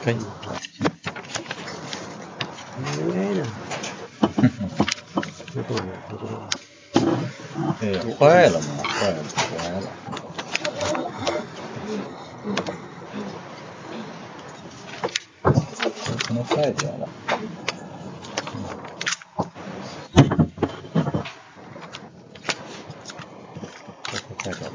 可以。哎呀，坏了嘛，坏了。可能坏掉了。坏掉了。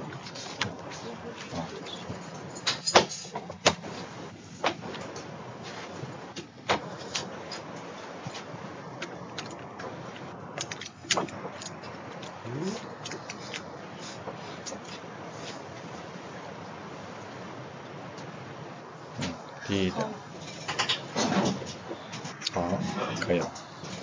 低一点。好，可以了。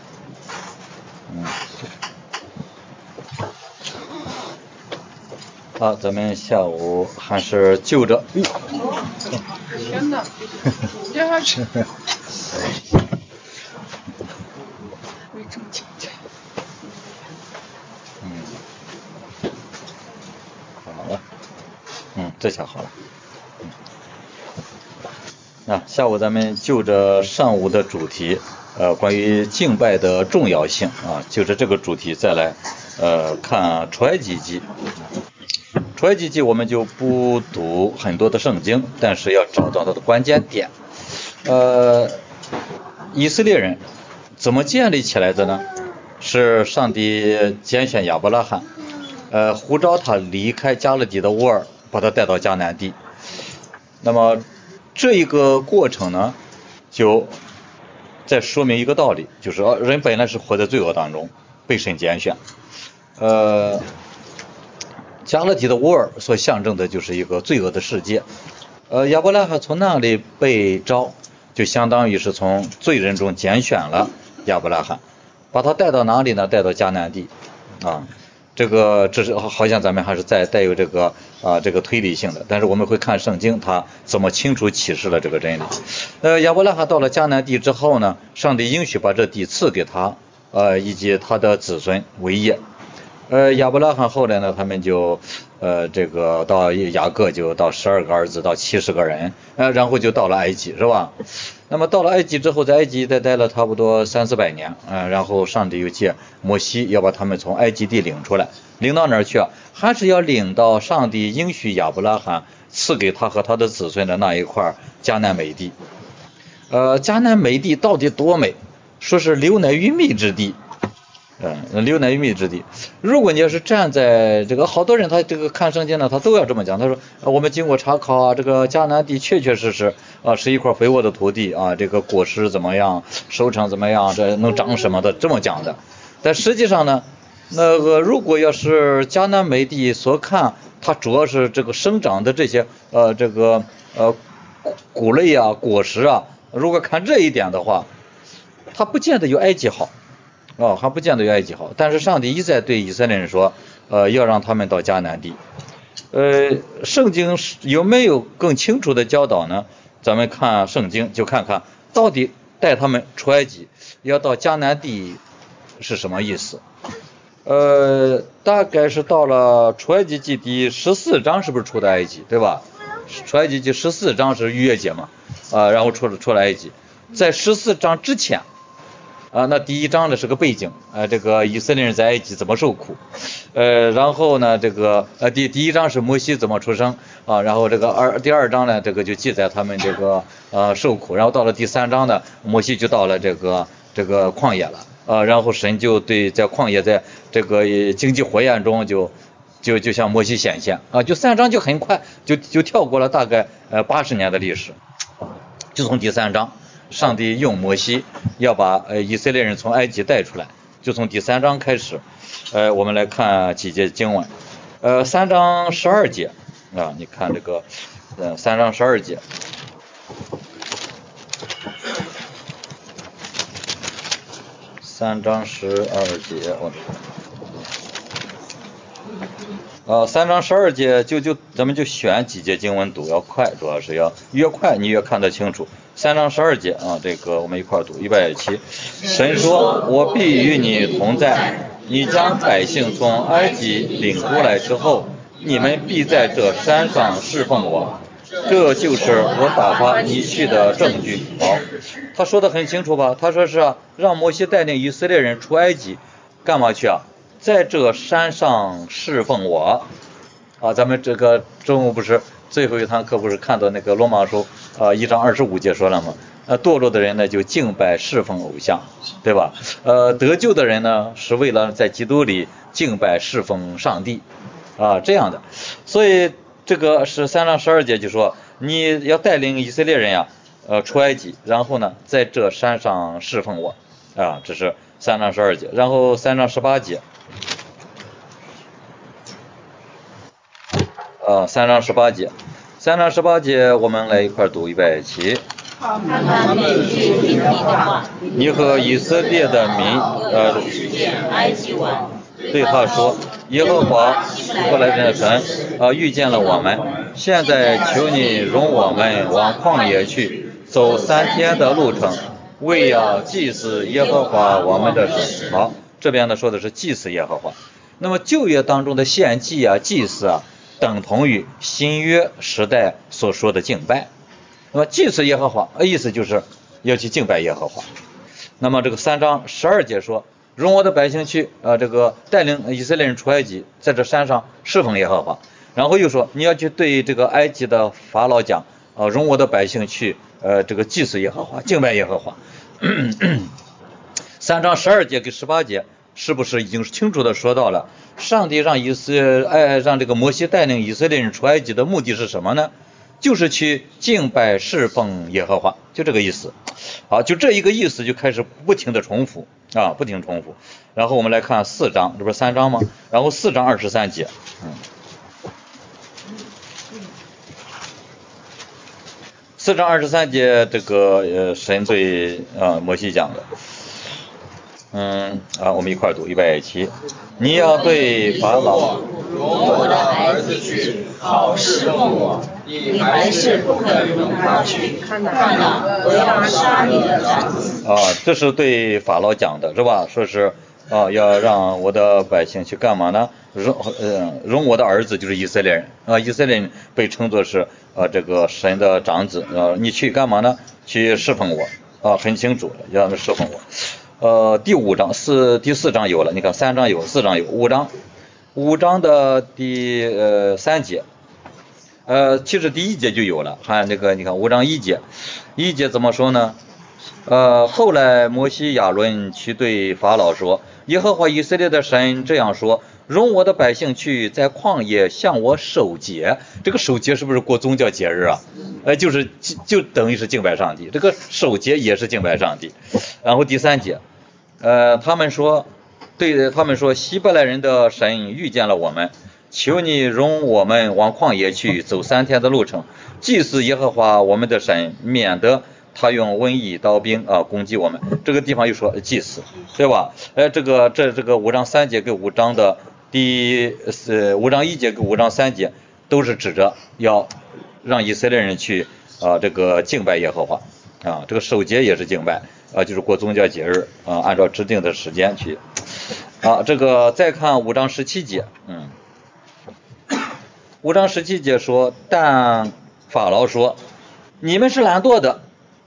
好，咱们下午还是就着。 天哪！这还是。为这么强调。 好了。这下好了。下午咱们就着上午的主题，关于敬拜的重要性啊，就着这个主题再来看出埃及记。出埃及记我们就不读很多的圣经，但是要找到它的关键点。以色列人怎么建立起来的呢？是上帝拣选亚伯拉罕，呼召他离开迦勒底的乌尔，把他带到迦南地。那么这一个过程呢，就在说明一个道理，就是人本来是活在罪恶当中，被神拣选。迦勒底的乌尔所象征的就是一个罪恶的世界。亚伯拉罕从那里被召，就相当于是从罪人中拣选了亚伯拉罕，把他带到哪里呢？带到迦南地啊。这是好像咱们还是带有这个推理性的，但是我们会看圣经他怎么清楚启示了这个真理。亚伯拉罕到了迦南地之后呢，上帝应许把这地赐给他，以及他的子孙为业。亚伯拉罕后来呢，他们就到雅各就到12个儿子到70个人，然后就到了埃及，是吧？那么到了埃及之后，在埃及待了差不多300-400年，然后上帝又借摩西要把他们从埃及地领出来，领到哪儿去啊？还是要领到上帝应许亚伯拉罕赐给他和他的子孙的那一块迦南美地。迦南美地到底多美？说是流奶与蜜之地。流奶与蜜之地。如果你要是站在这个，好多人他看圣经呢，他都要这么讲。他说我们经过查考啊，这个迦南地确确实实是一块肥沃的土地啊，这个果实怎么样，收成怎么样，这能长什么的，这么讲的。但实际上呢，如果要是迦南美地所看，它主要是这个生长的这些谷类啊、果实啊，如果看这一点的话，它不见得有埃及好。还不见得有埃及好，但是上帝一再对以色列人说，要让他们到迦南地。圣经有没有更清楚的教导呢？咱们看圣经就看看到底带他们出埃及要到迦南地是什么意思。大概是到了出埃及记第14章，是不是出的埃及，对吧？出埃及记14章是逾越节嘛，然后出了埃及。在14章之前那第一章呢是个背景，这个以色列人在埃及怎么受苦，然后呢第一章是摩西怎么出生然后第二章呢就记载他们受苦，然后到了第3章呢，摩西就到了这个旷野了然后神就对在旷野在这个荆棘火焰中就向摩西显现就3章就很快就跳过了大概80年的历史，就从第3章。上帝用摩西要把以色列人从埃及带出来，就从第3章开始。我们来看几节经文。3章12节你看这个3章12节。3章12节，3章12节咱们就选几节经文读，要快，主要是要越快你越看得清楚。3章12节我们一块读，预备起。神说：我必与你同在，你将百姓从埃及领出来之后，你们必在这山上侍奉我。 这就是我打发你去的证据。好，他说的很清楚吧？他说是让摩西带领以色列人出埃及，干嘛去啊？在这山上侍奉我。咱们这个中午不是最后一堂课不是看到那个罗马书1章25节说了吗？堕落的人呢就敬拜侍奉偶像，对吧？得救的人呢是为了在基督里敬拜侍奉上帝这样的。所以这个是3章12节就说你要带领以色列人呀出埃及，然后呢在这山上侍奉我这是3章12节。然后3章18节3章18节，3章18节我们来一块读预备起。 他们必须听你的话， 你和以色列的民埃及王对他说，耶和华希伯来人的神遇见了我们，现在求你容我们往旷野去，走3天的路程，为要祭祀耶和华我们的神。好，这边呢说的是祭祀耶和华。那么旧约当中的献祭祭祀等同于新约时代所说的敬拜。那么祭祀耶和华意思就是要去敬拜耶和华。那么这个3章12节说，容我的百姓去这个带领以色列人出埃及，在这山上侍奉耶和华。然后又说你要去对这个埃及的法老讲容我的百姓去这个祭祀耶和华，敬拜耶和华。3章12节跟18节是不是已经清楚的说到了上帝让让这个摩西带领以色列人出埃及的目的是什么呢？就是去敬拜侍奉耶和华，就这个意思。好，就这一个意思就开始不停的重复不停重复。然后我们来看4章，这不是3章吗？然后4章23节4章23节这个神对摩西讲的。我们一块读预备起。你要对法老容我的儿子去，好侍奉我，你还是不肯容他去，看哪，我要杀你的长子。 这是对法老讲的是吧？说是要让我的百姓去干嘛呢？容我的儿子就是以色列人以色列人被称作是这个神的长子你去干嘛呢？去侍奉我很清楚要侍奉我。第4章有了，你看3章有，4章有，5章的第3节其实第1节就有了，看那个你看5章1节怎么说呢？后来摩西亚伦去对法老说，耶和华以色列的神这样说，容我的百姓去在旷野向我守节。这个守节是不是过宗教节日就等于是敬拜上帝，这个守节也是敬拜上帝。然后第3节他们说希伯来人的神遇见了我们，求你容我们往旷野去，走3天的路程，祭祀耶和华我们的神，免得他用瘟疫刀兵攻击我们。这个地方又说祭祀，对吧？这个5章3节跟5章的5章1节跟5章3节都是指着要让以色列人去这个敬拜耶和华这个守节也是敬拜就是过宗教节日按照指定的时间去这个再看5章17节5章17节说，但法老说，你们是懒惰的，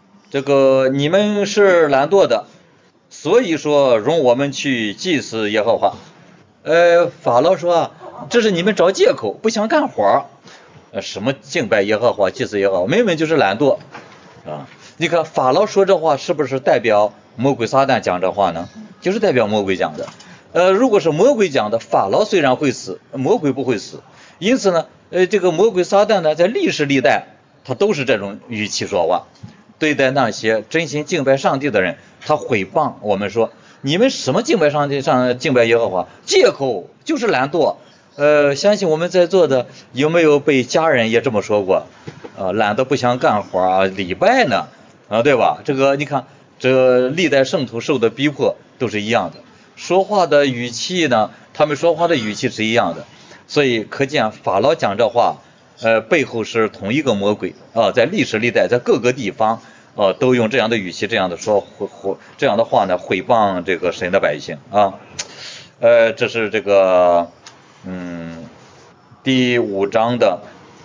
所以说容我们去祭祀耶和华。法老说这是你们找借口，不想干活什么敬拜耶和华，祭祀耶和华，明明就是懒惰你看法老说这话是不是代表魔鬼撒旦讲这话呢？就是代表魔鬼讲的。如果是魔鬼讲的，法老虽然会死，魔鬼不会死。因此呢这个魔鬼撒旦呢在历史历代他都是这种语气说话，对待那些真心敬拜上帝的人，他毁谤我们说，你们什么敬拜上帝敬拜耶和华，借口就是懒惰。相信我们在座的有没有被家人也这么说过懒得不想干活礼拜呢对吧？这个你看这历代圣徒受的逼迫都是一样的，说话的语气呢，他们说话的语气是一样的。所以可见法老讲这话背后是同一个魔鬼在历史历代在各个地方都用这样的语气这样的说这样的话呢毁谤这个神的百姓这是这个第5章的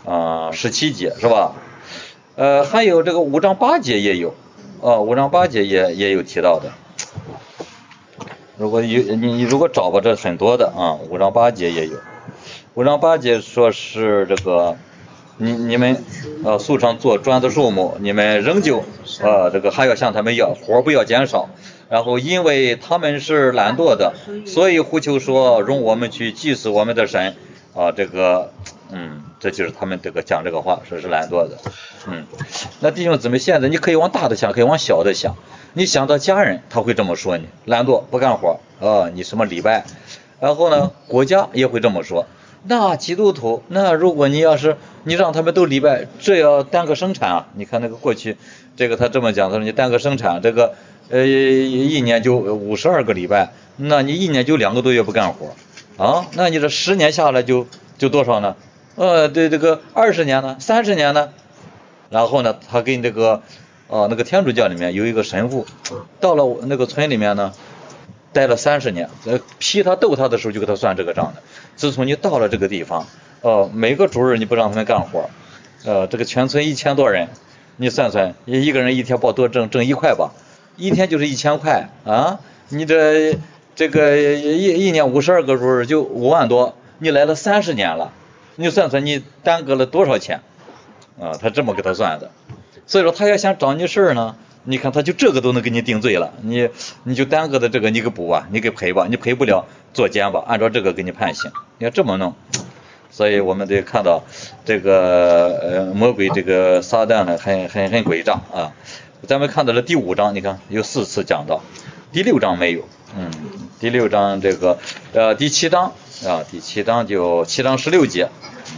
17节是吧？还有这个5章8节也有，5章8节也有提到的。如果你如果找吧，这很多的5章8节也有。5章8节说是这个你们素常做砖的数目，你们仍旧这个还要向他们要，活不要减少。然后因为他们是懒惰的，所以呼求说容我们去祭祀我们的神这个这就是他们这个讲这个话，说是懒惰的。那弟兄姊妹，现在你可以往大的想，可以往小的想。你想到家人，他会这么说你懒惰不干活你什么礼拜。然后呢，国家也会这么说。那基督徒，那如果你要是你让他们都礼拜，这要耽搁生产你看那个过去这个他这么讲，他说你耽搁生产，这个一年就52个礼拜，那你一年就2个多月不干活那你这10年下来就多少呢？对，这个20年呢，30年呢？然后呢，他跟这个那个天主教里面有一个神父，到了那个村里面呢，待了30年，批他斗他的时候就给他算这个账的。自从你到了这个地方，每个主日你不让他们干活，这个全村1000多人，你算算，一个人一天报多挣1块吧，一天就是1000块你这个一年52个主日就5万多，你来了30年了，你算算你耽搁了多少钱他这么给他算的。所以说他要想找你事儿呢，你看他就这个都能给你定罪了，你就耽搁的这个你给补吧，你给赔吧，你赔不了坐监吧，按照这个给你判刑，你要这么弄。所以我们得看到这个魔鬼这个撒旦呢很诡诈咱们看到了第5章，你看有4次讲到，第6章没有。第6章这个第7章第7章就7章16节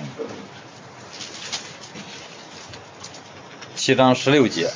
，7章16节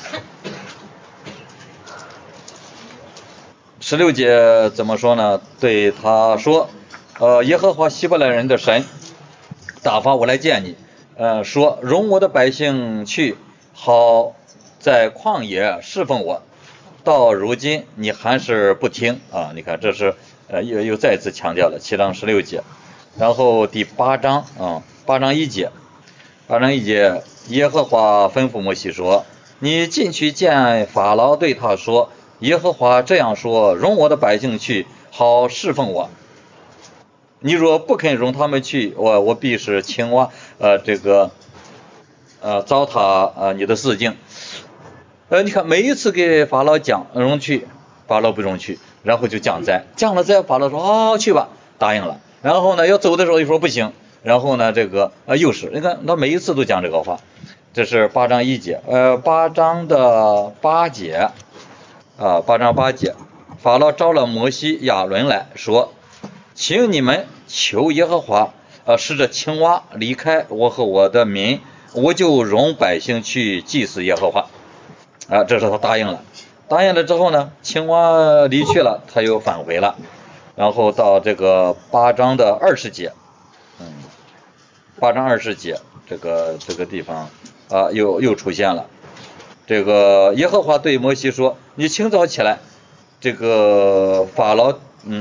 ，16节怎么说呢？对他说，耶和华希伯来人的神打发我来见你，说容我的百姓去，好在旷野侍奉我。到如今你还是不听你看这是又再次强调了7章16节。然后第8章8章1节，8章1节，耶和华吩咐摩西说，你进去见法老，对他说，耶和华这样说，容我的百姓去，好侍奉我。你若不肯容他们去，我必使青蛙这个糟蹋你的四境。你看每一次给法老讲容去，法老不容去，然后就降灾，降了灾，法老说去吧，答应了。然后呢要走的时候又说不行，然后呢这个又是你看他每一次都讲这个话。这是8章1节，8章的8节8章8节，法老招了摩西亚伦来说，请你们求耶和华使这青蛙离开我和我的民，我就容百姓去祭祀耶和华这是他答应了。答应了之后呢，青蛙离去了，他又返回了。然后到这个8章的20节8章20节这个地方又出现了。这个耶和华对摩西说，你清早起来，这个法老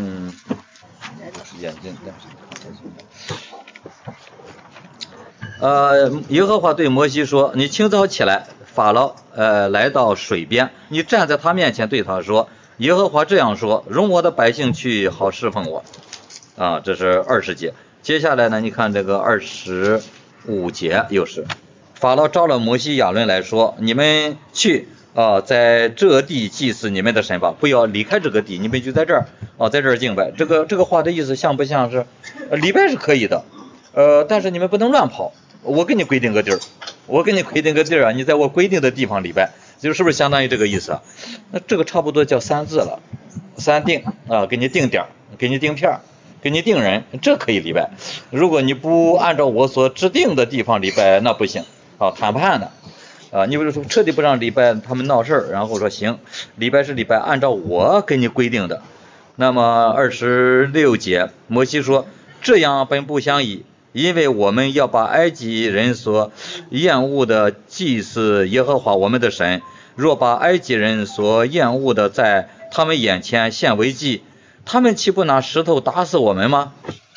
耶和华对摩西说，你清早起来，法老来到水边，你站在他面前对他说，耶和华这样说，容我的百姓去，好侍奉我这是20节。接下来呢，你看这个25节又是法老招了摩西亚伦来说，你们去在这地祭祀你们的神吧，不要离开这个地，你们就在这儿在这儿敬拜。这个话的意思像不像是礼拜是可以的但是你们不能乱跑，我给你规定个地儿你在我规定的地方礼拜，就是不是相当于这个意思那这个差不多叫3字了，3定给你定点，给你定片，给你定人，这可以礼拜。如果你不按照我所指定的地方礼拜，那不行谈判的你比如说彻底不让礼拜，他们闹事儿，然后说行，礼拜是礼拜，按照我给你规定的。那么26节，摩西说，这样本不相宜，因为我们要把埃及人所厌恶的祭祀耶和华我们的神，若把埃及人所厌恶的在他们眼前献为祭，他们岂不拿石头打死我们吗？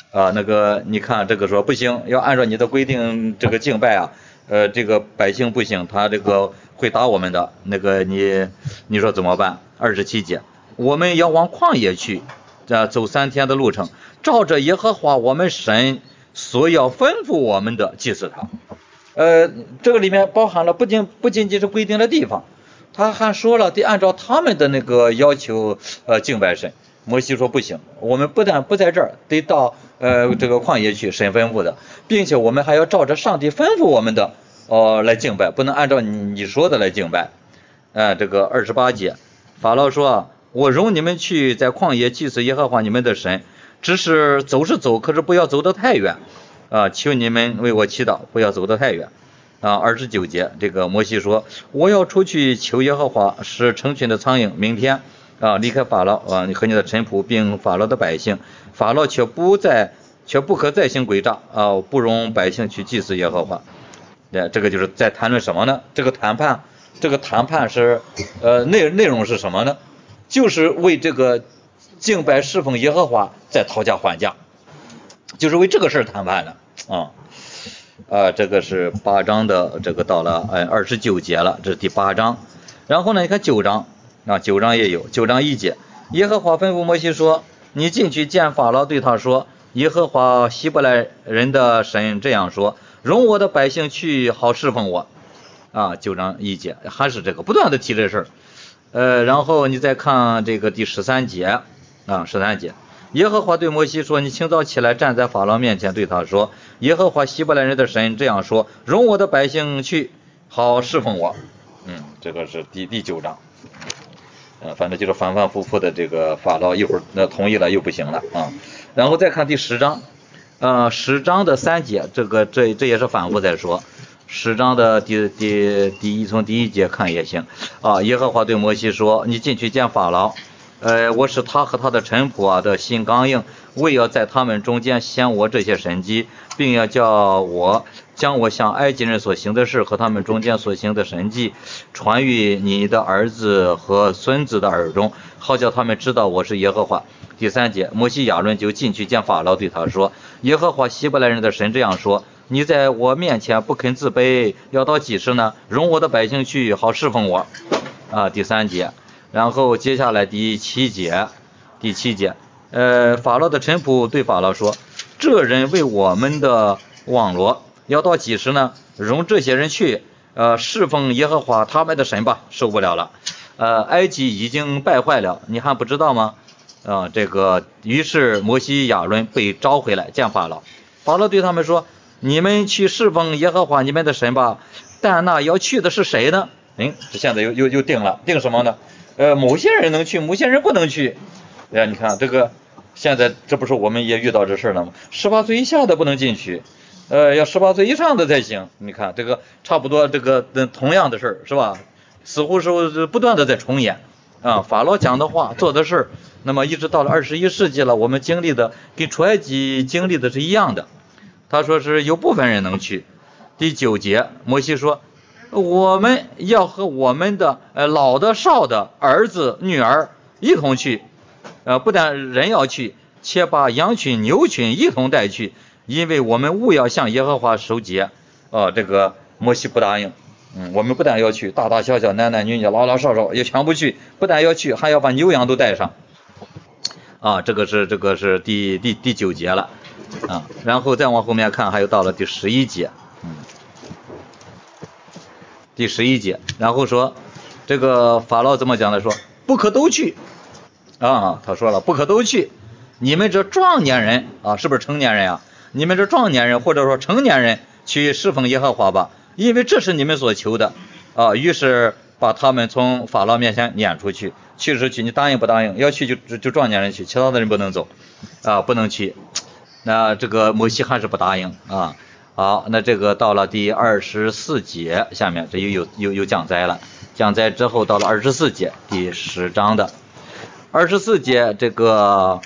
那个你看这个说不行，要按照你的规定这个敬拜啊，这个百姓不行，他这个会打我们的，那个你说怎么办？27节，我们要往旷野去，走3天的路程，照着耶和华我们神所要吩咐我们的祭祀他。这个里面包含了不仅仅是规定的地方，他还说了得按照他们的那个要求敬拜神。摩西说不行，我们不但不在这儿，得到这个旷野去，神吩咐的，并且我们还要照着上帝吩咐我们的来敬拜，不能按照你说的来敬拜。这个28节，法老说，我容你们去在旷野祭祀耶和华你们的神，只是走是走，可是不要走得太远求你们为我祈祷，不要走得太远。29节，这个摩西说，我要出去求耶和华，使成群的苍蝇明天离开法老和你的臣仆并法老的百姓，法老却不可再行诡诈不容百姓去祭祀耶和华。这个就是在谈论什么呢？这个谈判是内容是什么呢？就是为这个敬拜侍奉耶和华在讨价还价，就是为这个事儿谈判的这个是8章的，这个到了29节了，这是第8章。然后呢，你看9章9章也有，9章1节，耶和华吩咐摩西说，你进去见法老，对他说，耶和华希伯来人的神这样说，容我的百姓去，好侍奉我9章1节，还是这个不断的提这事儿。然后你再看这个第13节13节，耶和华对摩西说，你清早起来，站在法老面前，对他说，耶和华希伯来人的神这样说，容我的百姓去，好侍奉我。这个是第9章。反正就是反反复复的这个法老，一会儿同意了又不行了然后再看第10章，10章的3节，这也是反复在说。10章的从第1节看也行耶和华对摩西说，你进去见法老，我使他和他的臣仆的心刚硬，为要在他们中间显我这些神迹，并要将我向埃及人所行的事和他们中间所行的神迹传于你的儿子和孙子的耳中，好叫他们知道我是耶和华。第3节，摩西亚伦就进去见法老，对他说，耶和华希伯来人的神这样说，你在我面前不肯自卑，要到几时呢？容我的百姓去，好侍奉我第3节。然后接下来第7节，法老的臣仆对法老说，这人为我们的网罗，要到几时呢？容这些人去侍奉耶和华他们的神吧，受不了了。埃及已经败坏了，你还不知道吗？于是摩西亚伦被召回来见法老，法老对他们说，你们去侍奉耶和华你们的神吧，但那要去的是谁呢？现在又定了，定什么呢？某些人能去，某些人不能去。你看这个，现在这不是我们也遇到这事了吗？18岁以下的不能进去，要18岁以上的才行。你看这个差不多，这个同样的事是吧？似乎是不断的在重演法老讲的话，做的事，那么一直到了21世纪了，我们经历的跟出埃及经历的是一样的。他说是有部分人能去。第9节，摩西说，我们要和我们的老的少的儿子女儿一同去，不但人要去，且把羊群牛群一同带去，因为我们务要向耶和华守节。这个摩西不答应。我们不但要去，大大小小男男女女老老少少也全部去，不但要去，还要把牛羊都带上这个是第9节了然后再往后面看，还有到了第11节第11节，然后说这个法老怎么讲的？说不可都去他说了不可都去，你们这壮年人是不是成年人你们这壮年人或者说成年人去侍奉耶和华吧，因为这是你们所求的于是把他们从法老面前撵出去。去是去，你答应不答应？要去就壮年人去，其他的人不能走不能去。那这个摩西还是不答应好，那这个到了第24节，下面这又降灾了。降灾之后到了24节，第10章的24节，这个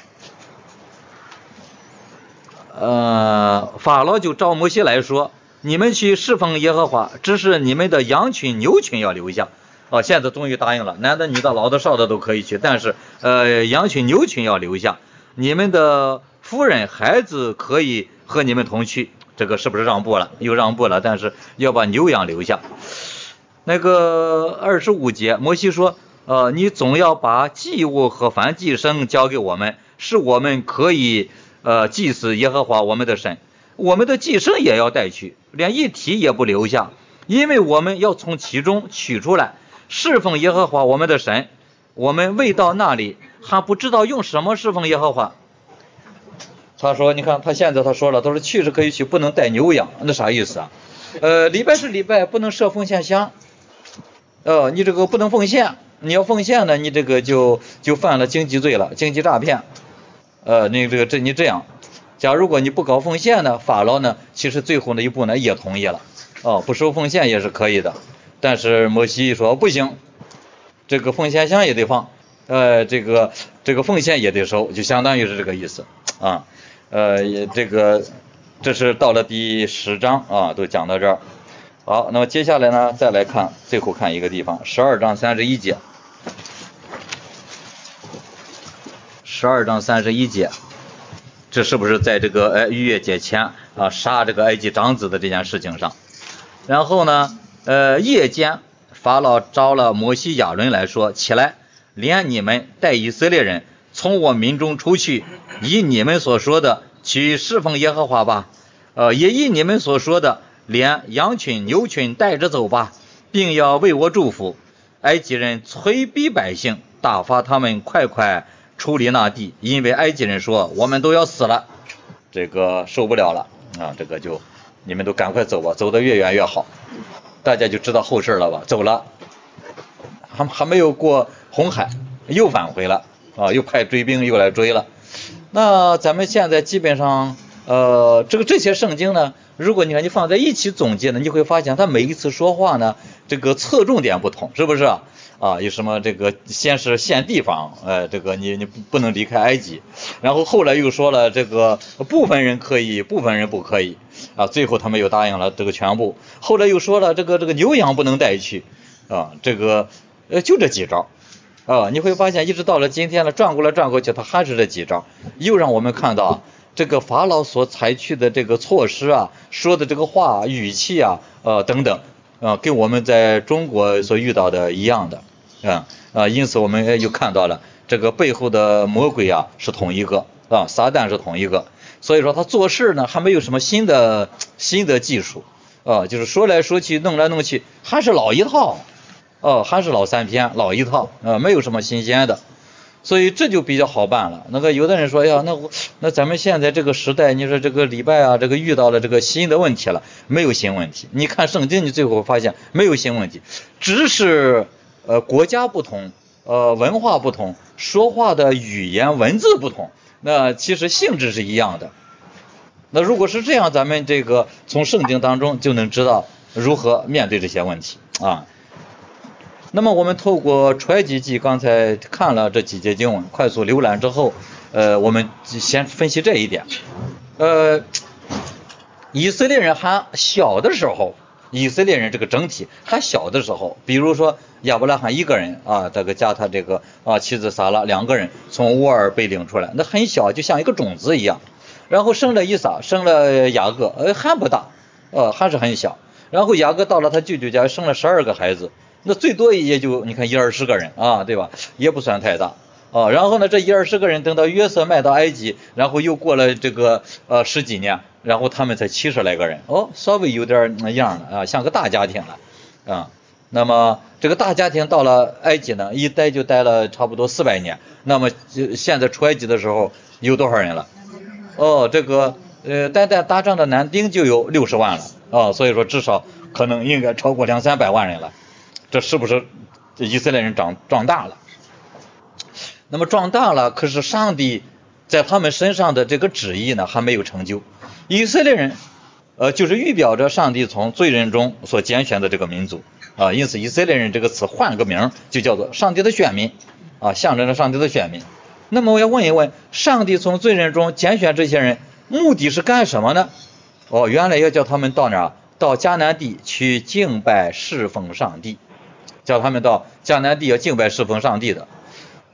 法老就召摩西来说，你们去侍奉耶和华，只是你们的羊群牛群要留下现在终于答应了，男的女的老的少的都可以去，但是羊群牛群要留下，你们的夫人、孩子可以和你们同去。这个是不是让步了？又让步了，但是要把牛羊留下。那个25节，摩西说，你总要把祭物和燔祭牲交给我们，使我们可以祭祀耶和华我们的神。我们的祭牲也要带去，连一体也不留下，因为我们要从其中取出来，侍奉耶和华我们的神。我们未到那里，还不知道用什么侍奉耶和华。他说，你看他现在他说了，他说去是可以去，不能带牛羊，那啥意思啊？礼拜是礼拜，不能设奉献箱。你这个不能奉献，你要奉献呢，你这个就犯了经济罪了，经济诈骗。你这样，假如果你不搞奉献呢，法老呢，其实最后那一步呢也同意了，不收奉献也是可以的。但是摩西说不行，这个奉献箱也得放，这个奉献也得收，就相当于是这个意思啊。这是到了第10章啊，都讲到这儿。好，那么接下来呢，再来看最后看一个地方，12章31节。12章31节，这是不是在这个逾越节前啊杀这个埃及长子的这件事情上？然后呢，夜间法老招了摩西亚伦来说，起来，连你们带以色列人从我民中出去，以你们所说的去侍奉耶和华吧，也以你们所说的连羊群牛群带着走吧，并要为我祝福。埃及人催逼百姓，打发他们快快出离那地，因为埃及人说我们都要死了，这个受不了了啊，这个就你们都赶快走吧，走得越远越好。大家就知道后事了吧？走了，还没有过红海，又返回了啊，又派追兵又来追了。那咱们现在基本上这些圣经呢，如果你放在一起总结呢，你会发现他每一次说话呢，这个侧重点不同，是不是啊？有什么这个先是限地方，这个你不能离开埃及，然后后来又说了这个部分人可以，部分人不可以啊，最后他们又答应了这个全部。后来又说了这个牛羊不能带去啊，这个就这几招啊，你会发现一直到了今天了，转过来转过去，他还是这几招，又让我们看到这个法老所采取的这个措施啊，说的这个话语气啊，等等跟我们在中国所遇到的一样的。因此我们又看到了这个背后的魔鬼啊是同一个啊，撒旦是同一个，所以说他做事呢还没有什么新的技术就是说来说去弄来弄去还是老一套还是老3篇老一套没有什么新鲜的，所以这就比较好办了。那个有的人说呀，那咱们现在这个时代，你说这个礼拜啊，这个遇到了这个新的问题了，没有新问题。你看圣经，你最后发现没有新问题，只是国家不同，文化不同，说话的语言文字不同，那其实性质是一样的。那如果是这样，咱们这个从圣经当中就能知道如何面对这些问题啊。那么我们透过出埃及记刚才看了这几节经文，快速浏览之后，我们先分析这一点。以色列人还小的时候，以色列人这个整体还小的时候，比如说亚伯拉罕一个人这个加他这个妻子撒拉2个人从乌尔被领出来，那很小，就像一个种子一样。然后生了以撒，生了雅各，还不大，还是很小。然后雅各到了他舅舅家，生了12个孩子。那最多也就你看10-20个人对吧？也不算太大然后呢，这10-20个人等到约瑟卖到埃及，然后又过了这个10几年，然后他们才70来个人稍微有点那样了像个大家庭了那么这个大家庭到了埃及呢，一待就待了差不多400年。那么现在出埃及的时候有多少人了？这个单打仗的男丁就有60万了所以说至少可能应该超过200-300万人了。这是不是以色列人壮大了？那么壮大了，可是上帝在他们身上的这个旨意呢还没有成就。以色列人就是预表着上帝从罪人中所拣选的这个民族因此以色列人这个词换个名就叫做上帝的选民象征着上帝的选民。那么我要问一问，上帝从罪人中拣选这些人目的是干什么呢？原来要叫他们到哪儿？到迦南地去敬拜侍奉上帝，叫他们到迦南地要敬拜侍奉上帝的。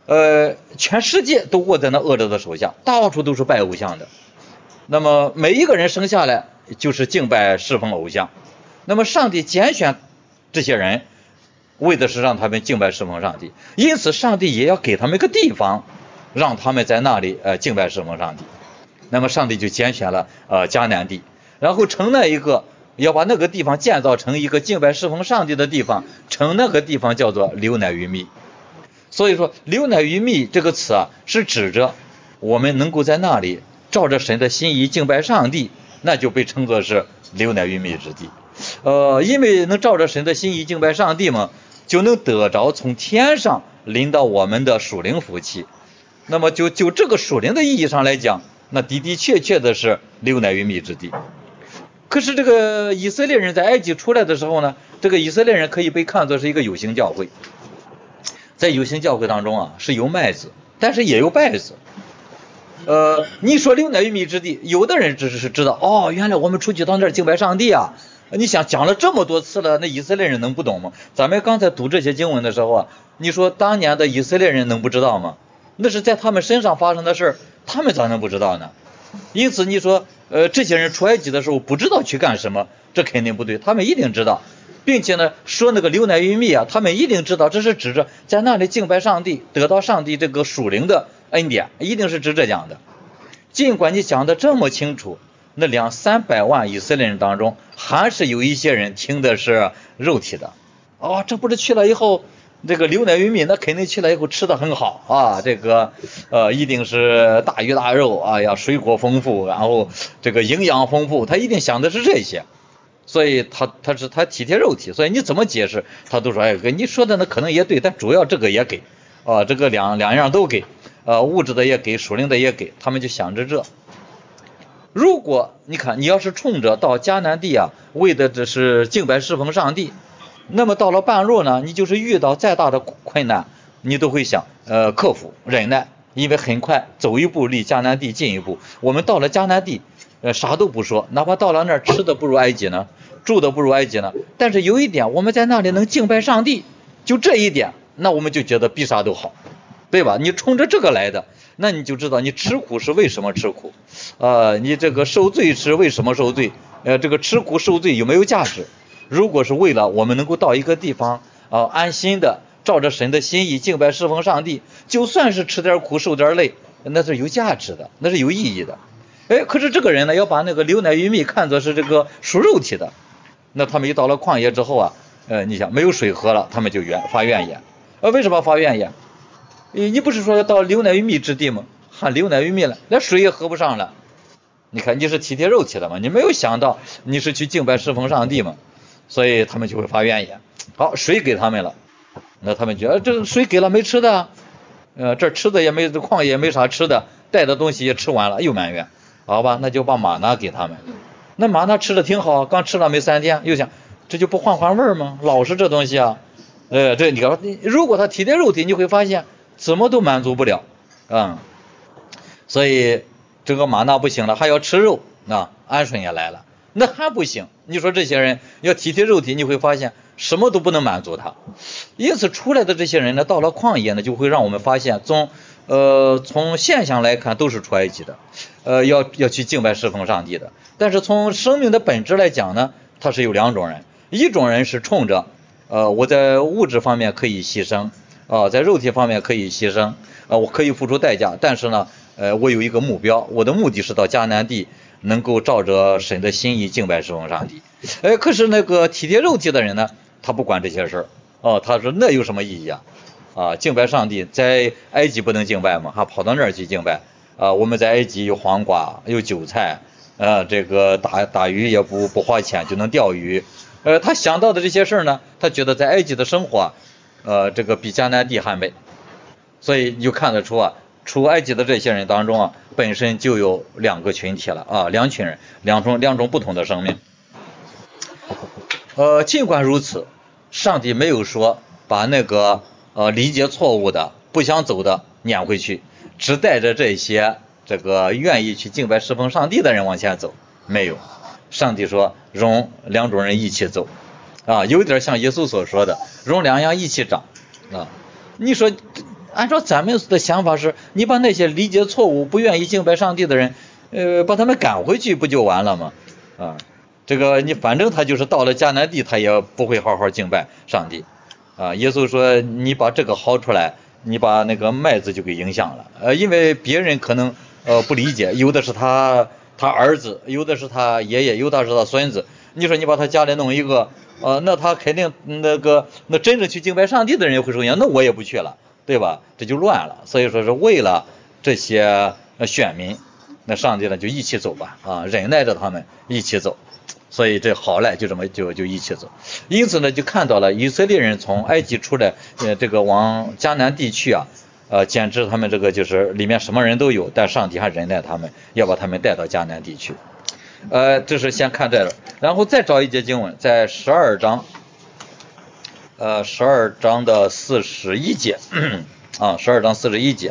全世界都握在那恶者的手下，到处都是拜偶像的。那么每一个人生下来就是敬拜侍奉偶像。那么上帝拣选这些人，为的是让他们敬拜侍奉上帝，因此上帝也要给他们一个地方，让他们在那里敬拜侍奉上帝。那么上帝就拣选了迦南地，然后成了一个要把那个地方建造成一个敬拜侍奉上帝的地方，成那个地方叫做流奶与蜜。所以说流奶与蜜这个词啊，是指着我们能够在那里照着神的心意敬拜上帝，那就被称作是流奶与蜜之地。因为能照着神的心意敬拜上帝嘛，就能得着从天上临到我们的属灵福气。那么就这个属灵的意义上来讲，那的的确确的是流奶与蜜之地。可是这个以色列人在埃及出来的时候呢，这个以色列人可以被看作是一个有形教会。在有形教会当中啊，是有麦子，但是也有稗子。你说流奶与蜜之地，有的人只是知道，原来我们出去到那儿敬拜上帝啊。你想讲了这么多次了，那以色列人能不懂吗？咱们刚才读这些经文的时候啊，你说当年的以色列人能不知道吗？那是在他们身上发生的事，他们咋能不知道呢？因此你说这些人出埃及的时候不知道去干什么，这肯定不对，他们一定知道。并且呢，说那个流奶与蜜啊，他们一定知道这是指着在那里敬拜上帝，得到上帝这个属灵的恩典，一定是指这样的。尽管你讲的这么清楚，那200-300万以色列人当中，还是有一些人听的是肉体的。这不是去了以后，这个流奶与蜜，那肯定去了以后吃的很好啊，这个一定是大鱼大肉啊，水果丰富，然后这个营养丰富，他一定想的是这些。所以他体贴肉体，所以你怎么解释他都说你说的呢可能也对，但主要这个也给这个两样都给，物质的也给，属灵的也给，他们就想着这。如果你看你要是冲着到迦南地啊，为的只是敬拜侍奉上帝，那么到了半路呢，你就是遇到再大的困难，你都会想克服忍耐，因为很快走一步离迦南地近一步。我们到了迦南地啥都不说，哪怕到了那儿吃的不如埃及呢，住的不如埃及呢，但是有一点，我们在那里能敬拜上帝，就这一点，那我们就觉得比啥都好，对吧？你冲着这个来的，那你就知道你吃苦是为什么吃苦，你这个受罪是为什么受罪，这个吃苦受罪有没有价值？如果是为了我们能够到一个地方安心的照着神的心意敬拜侍奉上帝，就算是吃点苦受点累，那是有价值的，那是有意义的。可是这个人呢，要把那个流奶与蜜看作是这个属肉体的，那他们一到了旷野之后啊，你想没有水喝了，他们就发怨言。为什么发怨言？你不是说要到流奶与蜜之地吗？喊流奶与蜜了，连水也喝不上了。你看你是体贴肉体的嘛，你没有想到你是去敬拜侍奉上帝嘛，所以他们就会发怨言。好，水给他们了，那他们觉得这个水给了没吃的，这吃的也没，旷野也没啥吃的，带的东西也吃完了，又埋怨。好吧，那就把玛纳给他们。那玛纳吃的挺好，刚吃了没3天，又想这就不换味儿吗？老是这东西啊，这你看，如果他体贴肉体，你会发现怎么都满足不了，所以这个玛纳不行了，还要吃肉，鹌鹑也来了，那还不行。你说这些人要体贴肉体，你会发现什么都不能满足他。因此出来的这些人呢，到了旷野呢，就会让我们发现从现象来看都是出埃及的，要去敬拜侍奉上帝的。但是从生命的本质来讲呢，它是有2种人，一种人是冲着我在物质方面可以牺牲，在肉体方面可以牺牲，我可以付出代价，但是呢我有一个目标，我的目的是到迦南地能够照着神的心意敬拜侍奉上帝。可是那个体贴肉体的人呢，他不管这些事儿，他说那有什么意义啊？敬拜上帝在埃及不能敬拜吗？还跑到那儿去敬拜？我们在埃及有黄瓜，有韭菜，这个打鱼也不花钱就能钓鱼。他想到的这些事儿呢，他觉得在埃及的生活这个比迦南地还美。所以你就看得出出埃及的这些人当中本身就有2个群体了2群人，两种不同的生命。尽管如此，上帝没有说把那个理解错误的不想走的撵回去，只带着这些这个愿意去敬拜侍奉上帝的人往前走，没有。上帝说容2种人一起走有点像耶稣所说的容2样一起长你说按照咱们的想法是，你把那些理解错误、不愿意敬拜上帝的人，把他们赶回去不就完了吗？啊，这个你反正他就是到了迦南地，他也不会好好敬拜上帝。啊，耶稣说你把这个薅出来，你把那个麦子就给影响了。因为别人可能不理解，有的是他儿子，有的是他爷爷，有的是他孙子。你说你把他家里弄一个，那他肯定那真正去敬拜上帝的人也会受影响，那我也不去了。对吧？这就乱了。所以说是为了这些选民，那上帝呢就一起走吧，忍耐着他们一起走。所以这好赖就这么就一起走。因此呢，就看到了以色列人从埃及出来，这个往迦南地区啊，简直他们这个就是里面什么人都有，但上帝还忍耐他们，要把他们带到迦南地区。这是先看这个，然后再找一节经文，在12章。12章的41节，12章41节，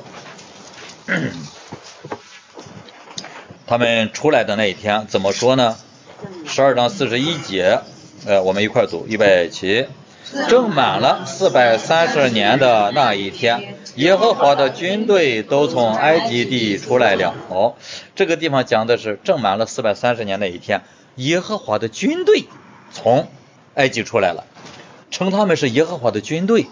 他们出来的那一天怎么说呢？12章41节，我们一块读，预备起。正满了430年的那一天，耶和华的军队都从埃及地出来了。这个地方讲的是正满了430年那一天，耶和华的军队从埃及出来了。称他们是耶和华的军队。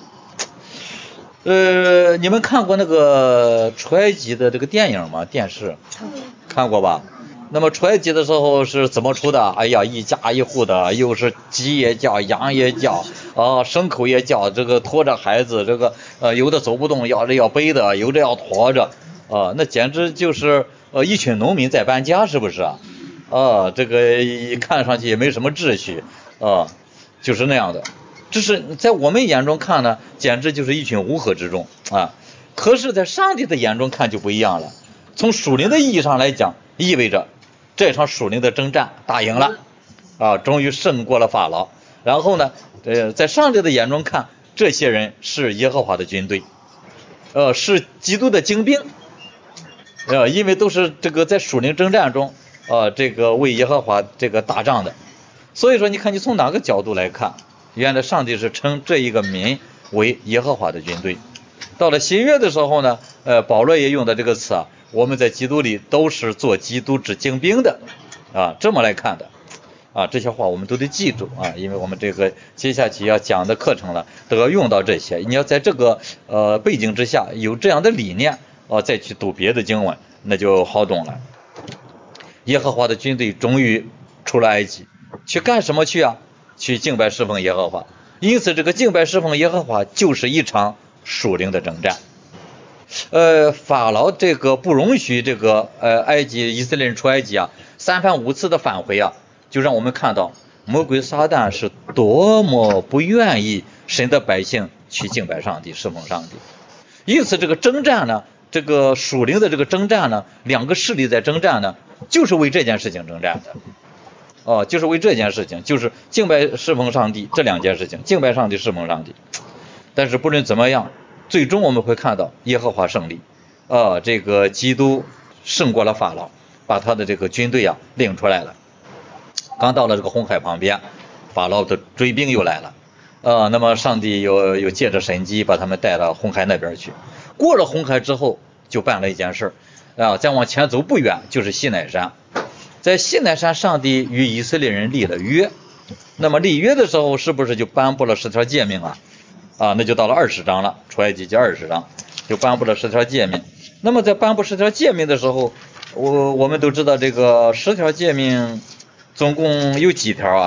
你们看过那个出埃及的这个电影吗？电视看过吧？那么出埃及的时候是怎么出的？哎呀，一家一户的，又是鸡也叫，羊也叫，牲口也叫，这个拖着孩子，这个有的走不动，要背的，有的要驮着，那简直就是一群农民在搬家，是不是啊？这个看上去也没什么秩序就是那样的。这是在我们眼中看呢，简直就是一群乌合之众啊！可是，在上帝的眼中看就不一样了。从属灵的意义上来讲，意味着这场属灵的征战打赢了终于胜过了法老。然后呢，在上帝的眼中看，这些人是耶和华的军队，是基督的精兵，因为都是这个在属灵征战中这个为耶和华这个打仗的。所以说，你看你从哪个角度来看？原来上帝是称这一个民为耶和华的军队。到了新约的时候呢，保罗也用的这个词我们在基督里都是做基督之精兵的这么来看的这些话我们都得记住因为我们这个接下去要讲的课程了，都要用到这些。你要在这个背景之下有这样的理念再去读别的经文，那就好懂了。耶和华的军队终于出了埃及，去干什么去啊？去敬拜侍奉耶和华。因此这个敬拜侍奉耶和华就是一场属灵的征战。法老这个不容许这个埃及以色列人出埃及3番5次的返回就让我们看到魔鬼撒旦是多么不愿意神的百姓去敬拜上帝侍奉上帝。因此这个征战呢，这个属灵的这个征战呢，两个势力在征战呢，就是为这件事情征战的就是为这件事情，就是敬拜侍奉上帝这两件事情，敬拜上帝侍奉上帝。但是不论怎么样，最终我们会看到耶和华胜利这个基督胜过了法老，把他的这个军队领出来了。刚到了这个红海旁边，法老的追兵又来了那么上帝又借着神迹把他们带到红海那边去。过了红海之后就办了一件事再往前走不远就是西乃山。在西乃山，上帝与以色列人立了约。那么立约的时候，是不是就颁布了10条诫命那就到了20章了，出埃及记20章就颁布了10条诫命。那么在颁布10条诫命的时候，我们都知道这个10条诫命总共有几条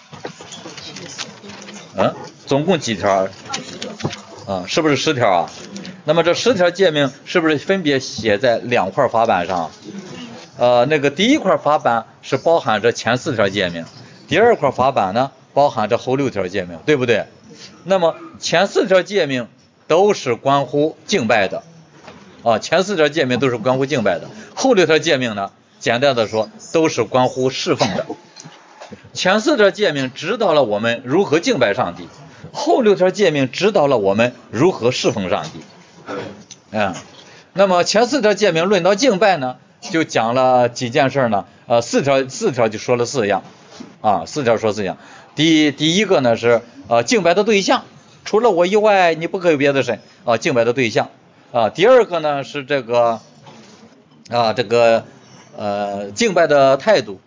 总共几条是不是10条那么这10条诫命是不是分别写在2块法板上？那个第一块法板是包含着前4条诫命，第二块法板呢包含着后6条诫命，对不对？那么前4条诫命都是关乎敬拜的前4条诫命都是关乎敬拜的，后6条诫命呢，简单的说都是关乎侍奉的。前4条诫命指导了我们如何敬拜上帝，后6条诫命指导了我们如何侍奉上帝那么前4条诫命论到敬拜呢，就讲了几件事呢4条就说了4样4条说4样。第一个呢是敬拜的对象，除了我以外你不可有别的神敬拜的对象。 第二个呢是这个敬拜的态度，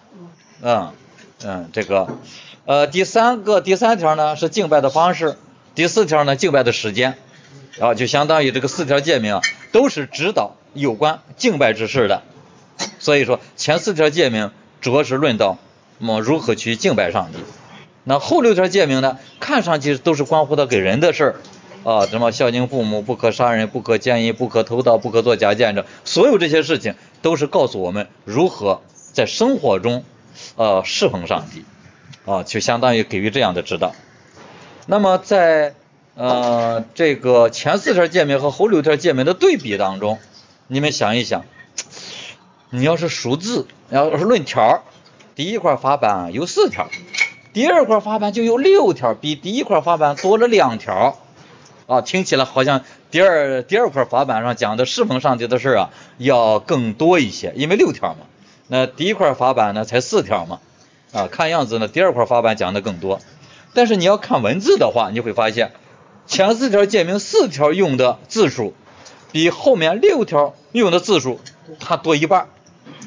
第三条呢是敬拜的方式，第四条呢敬拜的时间，就相当于这个4条诫命都是指导有关敬拜之事的。所以说前4条诫命主要是论到如何去敬拜上帝，那后6条诫命呢看上去都是关乎到给人的事什么孝敬父母，不可杀人，不可奸淫，不可偷盗，不可作假见证，所有这些事情都是告诉我们如何在生活中侍奉上帝就相当于给予这样的指导。那么在这个前4条诫命和后6条诫命的对比当中，你们想一想，你要是数字，要是论条，第一块法版有4条，第二块法版就有6条，比第一块法版多了2条听起来好像第二块法版上讲的侍奉上帝的事要更多一些，因为6条嘛。那第一块法版呢才4条嘛，看样子呢第二块法版讲的更多。但是你要看文字的话，你会发现前4条诫命4条用的字数比后面6条用的字数它多一半。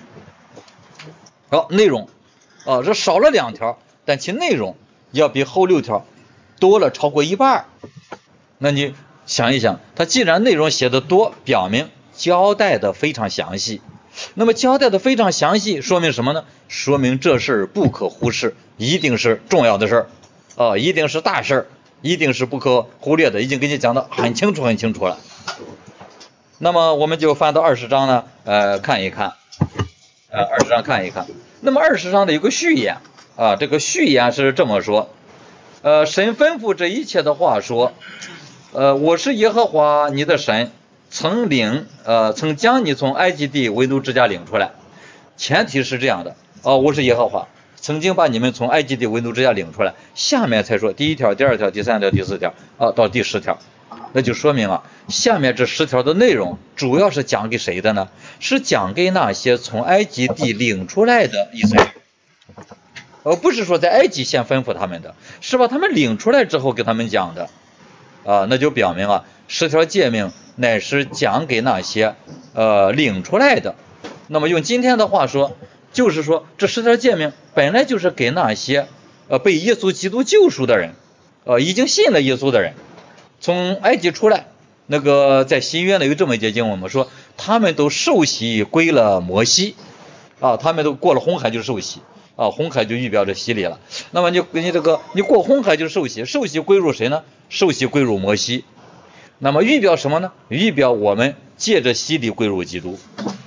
内容这少了2条，但其内容要比后6条多了超过一半。那你想一想，它既然内容写得多，表明交代的非常详细。那么交代的非常详细说明什么呢？说明这事不可忽视，一定是重要的事一定是大事，一定是不可忽略的，已经给你讲得很清楚了。那么我们就翻到20章呢看一看20章看一看。那么20章的有个序言这个序言是这么说，神吩咐这一切的话说，我是耶和华你的神，曾将你从埃及地为奴之家领出来。前提是这样的我是耶和华，曾经把你们从埃及地为奴之家领出来。下面才说第1条、第2条、第3条、第4条到第10条。那就说明下面这10条的内容主要是讲给谁的呢？是讲给那些从埃及地领出来的以色列人，而不是说在埃及先吩咐他们的，是把他们领出来之后给他们讲的那就表明10条诫命乃是讲给那些领出来的。那么用今天的话说，就是说这10条诫命本来就是给那些被耶稣基督救赎的人已经信了耶稣的人，从埃及出来。那个在新约呢有这么一节经文，我们说他们都受洗归了摩西他们都过了红海就受洗红海就预表着洗礼了。那么你过红海就受洗，受洗归入谁呢？受洗归入摩西。那么预表什么呢？预表我们借着洗礼归入基督。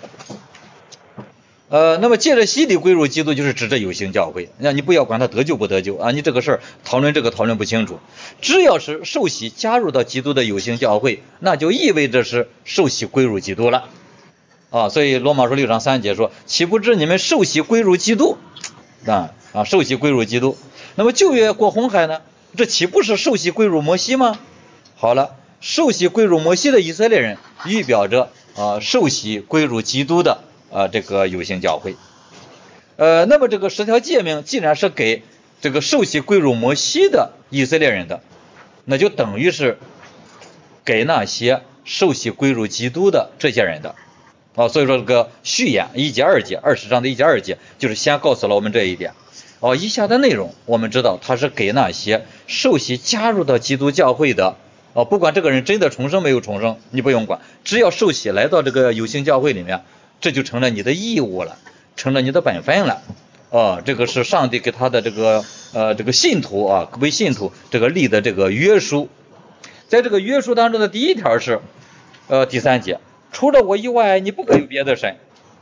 那么借着洗礼归入基督就是指着有形教会，那你不要管他得救不得救你这个事儿讨论不清楚。只要是受洗加入到基督的有形教会，那就意味着是受洗归入基督了所以罗马书6章3节说，岂不知你们受洗归入基督受洗归入基督。那么旧约过红海呢，这岂不是受洗归入摩西吗？好了，受洗归入摩西的以色列人预表着受洗归入基督的这个有形教会。那么这个10条诫命既然是给这个受洗归入摩西的以色列人的，那就等于是给那些受洗归入基督的这些人的所以说这个序言1节2节20章的1节2节就是先告诉了我们这一点以下的内容我们知道它是给那些受洗加入到基督教会的不管这个人真的重生没有重生你不用管，只要受洗来到这个有形教会里面，这就成了你的义务了，成了你的本分了这个是上帝给他的这个信徒为信徒这个立的这个约书。在这个约书当中的第1条是第3节，除了我以外你不可有别的神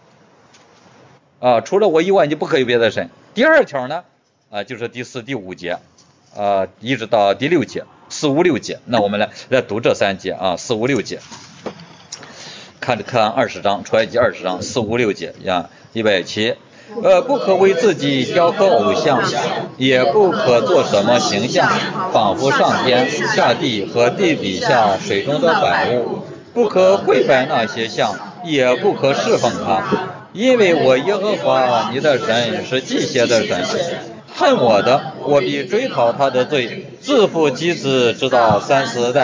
除了我以外你不可有别的神。第2条呢就是第4、第5节一直到第6节4、5、6节。那我们来读这3节4、5、6节。看20章出埃及20章4、5、6节107。不可为自己雕刻偶像，也不可做什么形象，仿佛上天下地和地底下水中的百物，不可跪拜那些像，也不可侍奉他，因为我耶和华你的神是忌邪的神，恨我的，我必追讨他的罪，自父及子直到3、4代，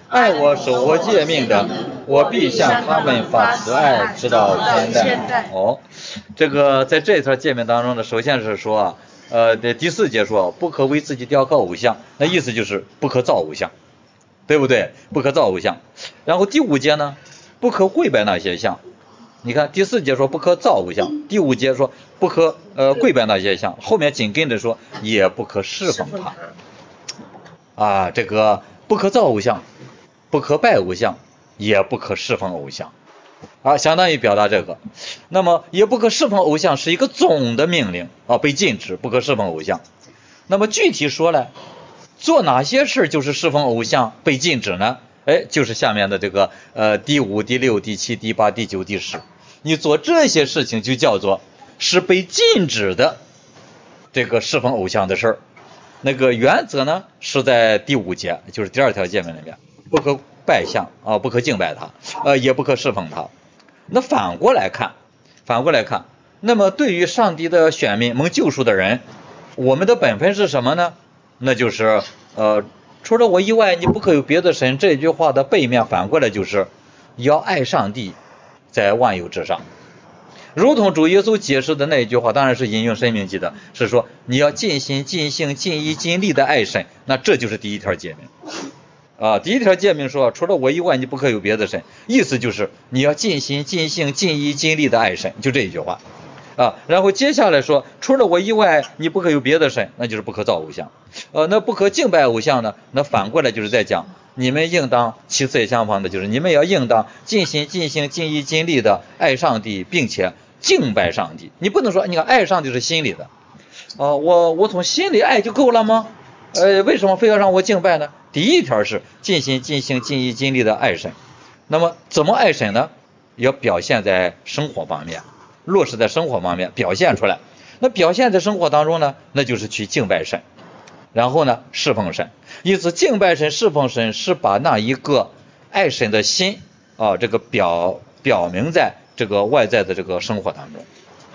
爱我守我诫命的，我必向他们发慈爱，直到千代。这个在这条诫命当中呢，首先是说第4节说不可为自己雕刻偶像，那意思就是不可造偶像，对不对？不可造偶像。然后第5节呢，不可跪拜那些像。你看第4节说不可造偶像，第5节说不可跪拜那些像，后面紧跟着说也不可侍奉他。这个不可造偶像，不可拜偶像，也不可侍奉偶像。相当于表达这个。那么也不可侍奉偶像是一个总的命令被禁止不可侍奉偶像。那么具体说来，做哪些事就是侍奉偶像被禁止呢？就是下面的这个第5、第6、第7、第8、第9、第10，你做这些事情就叫做是被禁止的这个侍奉偶像的事儿。那个原则呢是在第5节，就是第2条诫命里面，不可拜像不可敬拜他，也不可侍奉他。那反过来看，那么对于上帝的选民蒙救赎的人，我们的本分是什么呢？那就是除了我以外你不可有别的神。这句话的背面反过来就是要爱上帝在万有之上，如同主耶稣解释的那一句话，当然是引用申命记的，是说你要尽心尽性尽意尽力的爱神。那这就是第1条诫命第1条诫命说除了我以外你不可有别的神，意思就是你要尽心尽性尽意尽力的爱神，就这一句话然后接下来说除了我以外你不可有别的神，那就是不可造偶像。那不可敬拜偶像呢，那反过来就是在讲你们应当其次也相反的，就是你们要应当尽心尽性尽意尽力的爱上帝，并且敬拜上帝。你不能说你看爱上帝是心里的我从心里爱就够了吗？为什么非要让我敬拜呢？第1条是尽心尽性尽意尽力的爱神。那么怎么爱神呢？要表现在生活方面，落实在生活方面表现出来。那表现在生活当中呢，那就是去敬拜神，然后呢侍奉神。因此敬拜神侍奉神是把那一个爱神的心这个表明在这个外在的这个生活当中。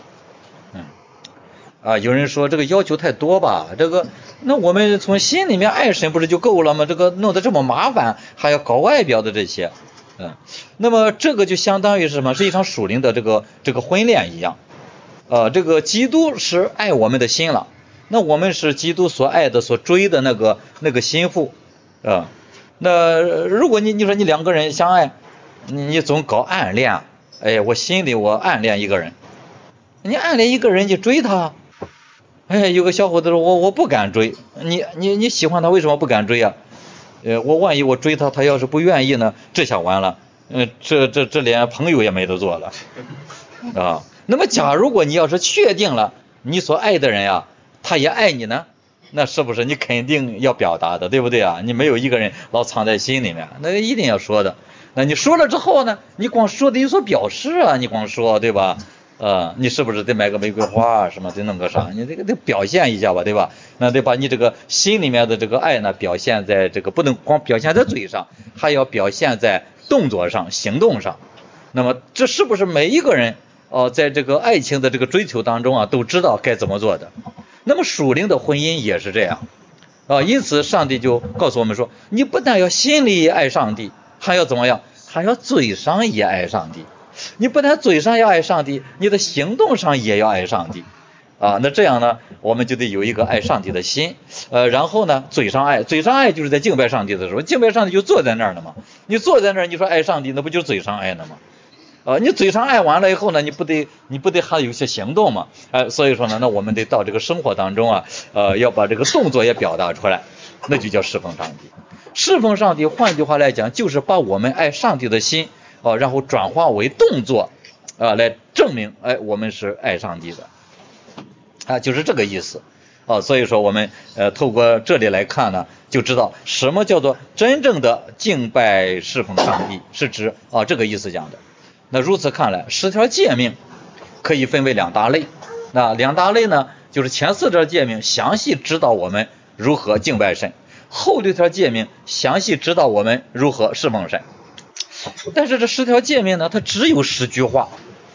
有人说这个要求太多吧，那我们从心里面爱神不是就够了吗？这个弄得这么麻烦，还要搞外表的这些。那么这个就相当于是什么？是一场属灵的这个婚恋一样。这个基督是爱我们的心了，那我们是基督所爱的所追的那个心腹那如果你说你2个人相爱，你总搞暗恋，我心里我暗恋一个人，你暗恋一个人你追他，有个小伙子说我不敢追，你喜欢他为什么不敢追啊？我万一我追他，他要是不愿意呢，这下完了，这连朋友也没得做了那么假如果你要是确定了你所爱的人呀他也爱你呢，那是不是你肯定要表达的，对不对啊？你没有一个人老藏在心里面，那一定要说的。那你说了之后呢，你光说得有所表示你光说对吧？你是不是得买个玫瑰花什么得弄个啥？你这个得表现一下吧，对吧？那得把你这个心里面的这个爱呢表现在这个，不能光表现在嘴上，还要表现在动作上行动上。那么这是不是每一个人在这个爱情的这个追求当中都知道该怎么做的？那么属灵的婚姻也是这样因此上帝就告诉我们说，你不但要心里爱上帝，还要怎么样？还要嘴上也爱上帝。你不但嘴上要爱上帝，你的行动上也要爱上帝那这样呢，我们就得有一个爱上帝的心然后呢嘴上爱就是在敬拜上帝的时候，敬拜上帝就坐在那儿了嘛。你坐在那儿你说爱上帝，那不就是嘴上爱了吗？你嘴上爱完了以后呢，你不得还有些行动嘛？所以说呢，那我们得到这个生活当中要把这个动作也表达出来，那就叫侍奉上帝。侍奉上帝，换句话来讲，就是把我们爱上帝的心然后转化为动作来证明我们是爱上帝的就是这个意思所以说我们透过这里来看呢，就知道什么叫做真正的敬拜侍奉上帝，是指这个意思讲的。那如此看来，10条诫命可以分为2大类。那2大类呢，就是前4条诫命详细指导我们如何敬拜神，后6条诫命详细指导我们如何侍奉神。但是这10条诫命呢，它只有10句话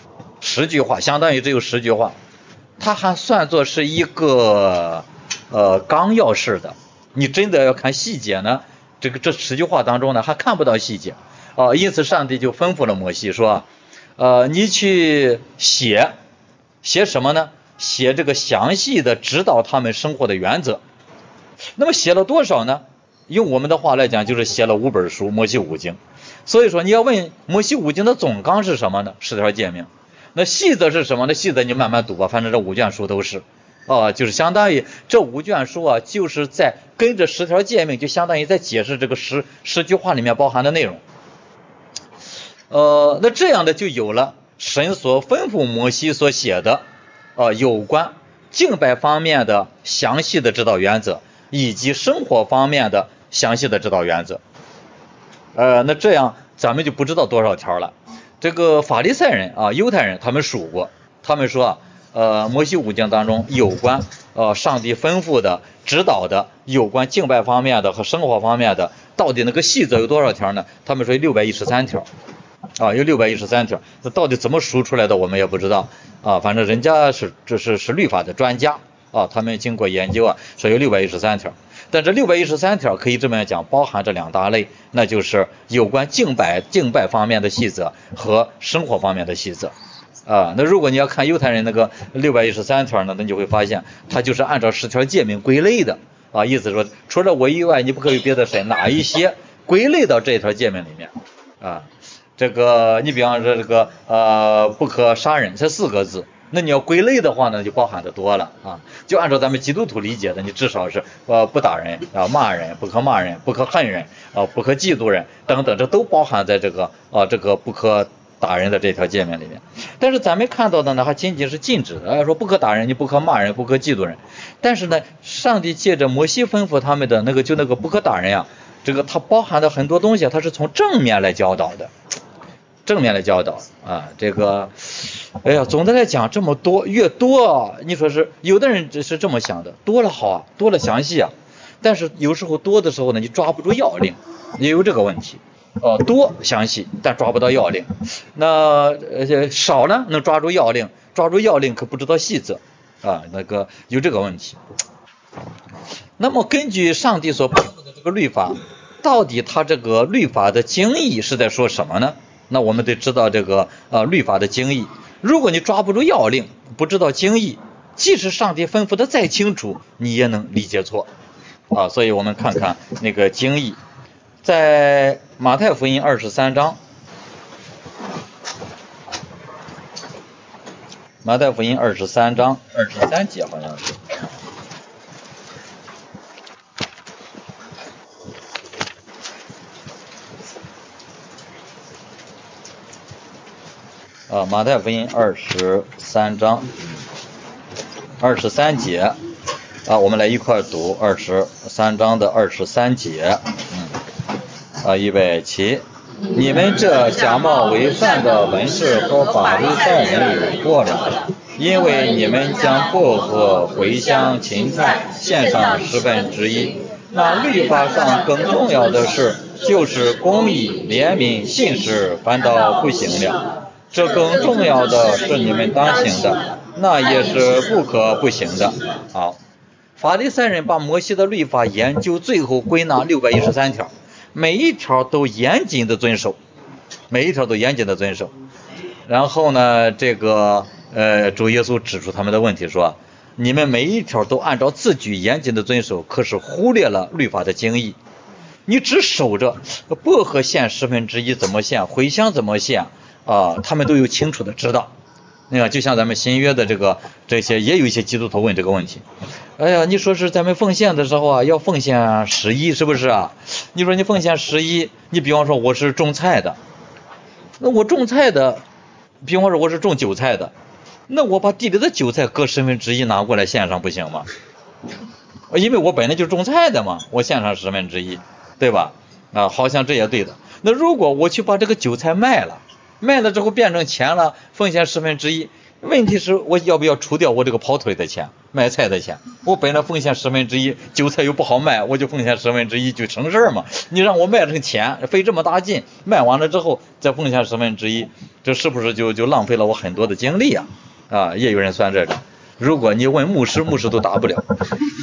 ，10句话相当于只有10句话，它还算作是一个纲要式的。你真的要看细节呢， 这10句话当中呢还看不到细节因此上帝就吩咐了摩西说你去写什么呢？写这个详细的指导他们生活的原则。那么写了多少呢？用我们的话来讲，就是写了5本书，摩西五经。所以说你要问摩西五经的总纲是什么呢？10条诫命。那细则是什么呢？细则你慢慢读吧，反正这5卷书都是就是相当于这5卷书就是在跟着10条诫命，就相当于在解释这个十句话里面包含的内容。那这样的就有了神所吩咐摩西所写的有关敬拜方面的详细的指导原则，以及生活方面的详细的指导原则。那这样咱们就不知道多少条了。这个法利赛人犹太人他们数过，他们说摩西五经当中有关上帝吩咐的指导的有关敬拜方面的和生活方面的，到底那个细则有多少条呢？他们说有613条有613条。那到底怎么数出来的我们也不知道反正人家是律法的专家他们经过研究说有613条。但这613条可以这么讲，包含这2大类，那就是有关敬拜方面的细则和生活方面的细则那如果你要看犹太人那个613条呢，那你就会发现它就是按照10条诫命归类的意思说除了我以外你不可以别的神，哪一些归类到这条诫命里面这个你比方说这个不可杀人这4个字，那你要归类的话呢，就包含的多了就按照咱们基督徒理解的，你至少是不打人骂人，不可骂人，不可恨人不可嫉妒人等等，这都包含在这个不可打人的这条诫命里面。但是咱们看到的呢，还仅仅是禁止的说不可打人，你不可骂人，不可嫉妒人。但是呢，上帝借着摩西吩咐他们的那个不可打人这个它包含的很多东西它是从正面来教导的，这个总的来讲这么多，越多你说是有的人是这么想的，多了好多了详细但是有时候多的时候呢，你抓不住要领，也有这个问题多详细但抓不到要领。那少呢能抓住要领可不知道细则那个有这个问题。那么根据上帝所颁布的这个律法，到底他这个律法的经义是在说什么呢？那我们得知道这个律法的经义。如果你抓不住要领，不知道经义，即使上帝吩咐的再清楚，你也能理解错所以我们看看那个经义，在马太福音23章，马太福音23章23节好像是马太福音23章23节我们来一块读23章的23节预备起。你们这假冒为善的文士和法利赛人有祸了，因为你们将薄荷、茴香、芹菜献上1/10，那律法上更重要的事就是公义、怜悯、信实反倒不行了。这更重要的是你们当行的，那也是不可不行的。好，法利赛人把摩西的律法研究，最后归纳613条，每一条都严谨的遵守，然后呢这个主耶稣指出他们的问题，说你们每一条都按照字句严谨的遵守，可是忽略了律法的经义。你只守着薄荷献1/10怎么献，茴香怎么献他们都有清楚的知道。就像咱们新约的这些也有一些基督徒问这个问题，你说是咱们奉献的时候要奉献11是不是你说你奉献11，你比方说我是种菜的，那我种菜的比方说我是种韭菜的，那我把地里的韭菜割1/10拿过来献上不行吗？因为我本来就种菜的嘛，我献上1/10，对吧好像这也对的。那如果我去把这个韭菜卖了之后变成钱了，奉献1/10，问题是我要不要除掉我这个跑腿的钱，卖菜的钱？我本来奉献1/10，韭菜又不好卖，我就奉献1/10就成事嘛。你让我卖成钱，费这么大劲，卖完了之后再奉献1/10，这是不是就浪费了我很多的精力也有人算这个。如果你问牧师都答不了。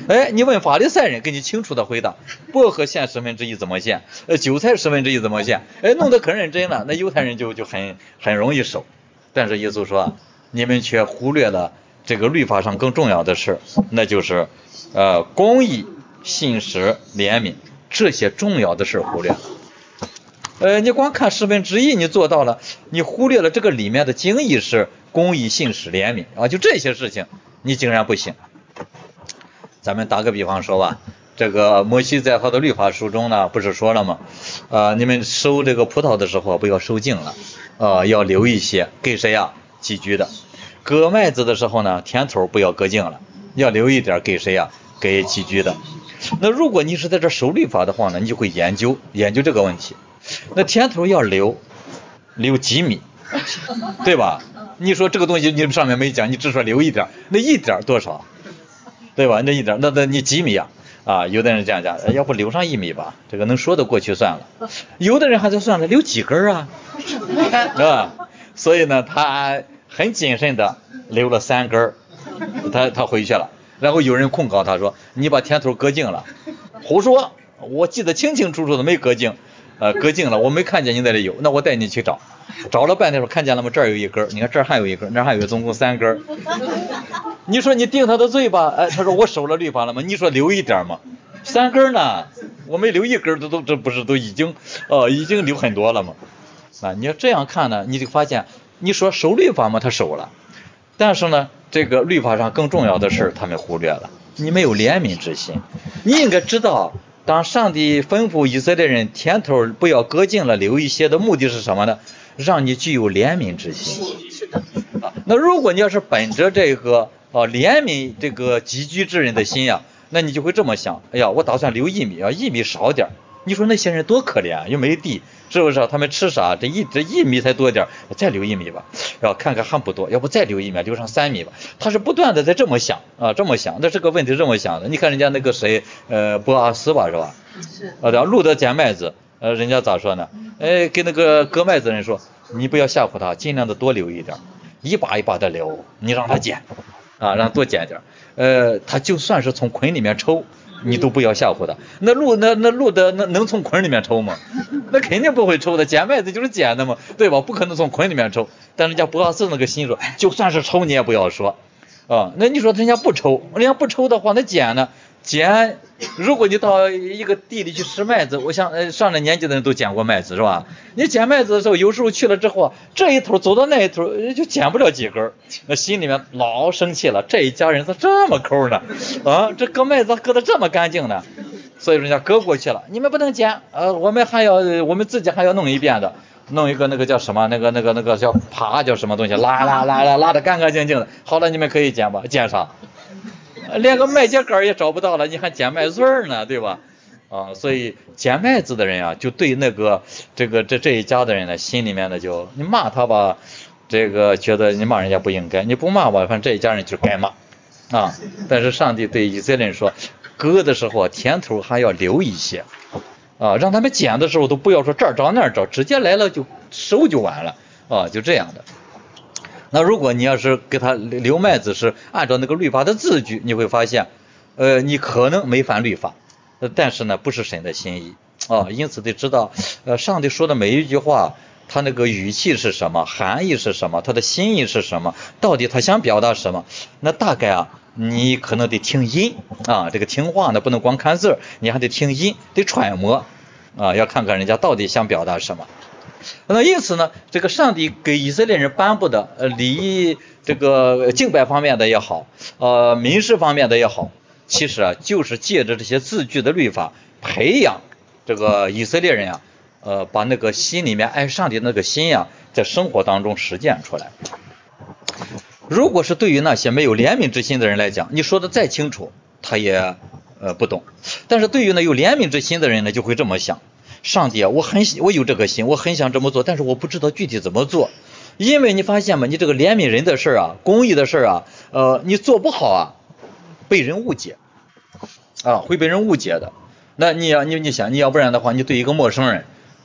你问法利赛人，给你清楚的回答，薄荷献1/10怎么献，韭菜1/10怎么献，弄得可认真了，那犹太人就很容易守。但是耶稣说，你们却忽略了这个律法上更重要的事，那就是公义、信实、怜悯，这些重要的事忽略了。你光看1/10你做到了，你忽略了这个里面的精义是公义、信实、怜悯啊，就这些事情你竟然不行。咱们打个比方说吧，这个摩西在他的律法书中呢，不是说了吗？你们收这个葡萄的时候不要收尽了，要留一些给谁呀？寄居的。割麦子的时候呢，甜头不要割尽了，要留一点给谁呀？给寄居的。那如果你是在这守律法的话呢，你就会研究这个问题。那甜头要留几米，对吧？你说这个东西你上面没讲，你只说留一点，那一点多少？对吧？那一点，那你几米啊？有的人这样讲，要不留上1米吧，这个能说得过去算了。有的人还在算了，留几根啊？所以呢，他很谨慎的留了3根，他回去了。然后有人控告他说，你把甜头割尽了，胡说！我记得清清楚楚的没割尽，割尽了，我没看见你那里有，那我带你去找了半天，说看见了吗？这儿有1根，你看这儿还有1根，那儿还有总共3根。你说你定他的罪吧？他说我守了律法了吗？你说留一点吗？3根呢？我没留1根，这不是都已经留很多了吗？你要这样看呢，你就发现，你说守律法吗？他守了，但是呢，这个律法上更重要的事他们忽略了。你没有怜悯之心，你应该知道，当上帝吩咐以色列人甜头不要割尽了，留一些的目的是什么呢？让你具有怜悯之心。 是的。 那如果你要是本着这个怜悯这个寄居之人的心呀，那你就会这么想，哎呀，我打算留1米啊，1米少点。你说那些人多可怜，又没地，是不是？他们吃啥？这一米才多点，再留1米吧。然后看看还不多，要不再留1米，留上3米吧。他是不断的在这么想啊，这么想。那这个问题这么想的。你看人家那个谁，波阿斯吧，是吧？ 是。 然后路德捡麦子，人家咋说呢？跟那个割麦子的人说，你不要吓唬他，尽量的多留一点，一把一把的留，你让他捡，让他多捡点。他就算是从捆里面抽。你都不要吓唬他。那路的能从捆里面抽吗？那肯定不会抽的，捡麦子就是捡的嘛，对吧？不可能从捆里面抽。但人家波阿斯那个心说，就算是抽你也不要说啊。那你说人家不抽的话，那捡呢？捡，如果你到一个地里去拾麦子，我想上了年纪的人都捡过麦子是吧？你捡麦子的时候，有时候去了之后，这一头走到那一头就捡不了几根，那心里面老生气了。这一家人咋这么抠呢？这割麦子割得这么干净呢？所以人家割过去了，你们不能捡，我们自己还要弄一遍的，弄一个那个叫什么，那个叫耙，叫什么东西，拉得干干净净的。好了，你们可以捡吧，捡啥？连个麦秸秆也找不到了，你还捡麦穗呢，对吧？所以捡麦子的人啊，就对那个这一家的人呢，心里面呢就你骂他吧，这个觉得你骂人家不应该，你不骂吧，反正这一家人就该骂啊。但是上帝对以色列人说，割的时候甜头还要留一些啊，让他们捡的时候都不要说这儿找那儿找，直接来了就收就完了啊，就这样的。那如果你要是给他留麦子是按照那个律法的字句，你会发现，你可能没犯律法，但是呢不是神的心意啊，因此得知道，上帝说的每一句话，他那个语气是什么，含义是什么，他的心意是什么，到底他想表达什么，那大概你可能得听音啊，这个听话呢不能光看字，你还得听音，得揣摩啊，要看看人家到底想表达什么。那因此呢，这个上帝给以色列人颁布的礼仪，这个敬拜方面的也好，民事方面的也好，其实就是借着这些字句的律法，培养这个以色列人把那个心里面爱上帝那个心在生活当中实践出来。如果是对于那些没有怜悯之心的人来讲，你说的再清楚，他也不懂。但是对于那有怜悯之心的人呢，就会这么想。上帝我有这个心，我很想这么做，但是我不知道具体怎么做。因为你发现吗，你这个怜悯人的事公益的事你做不好被人误解会被人误解的。那你想，你要不然的话，你对一个陌生人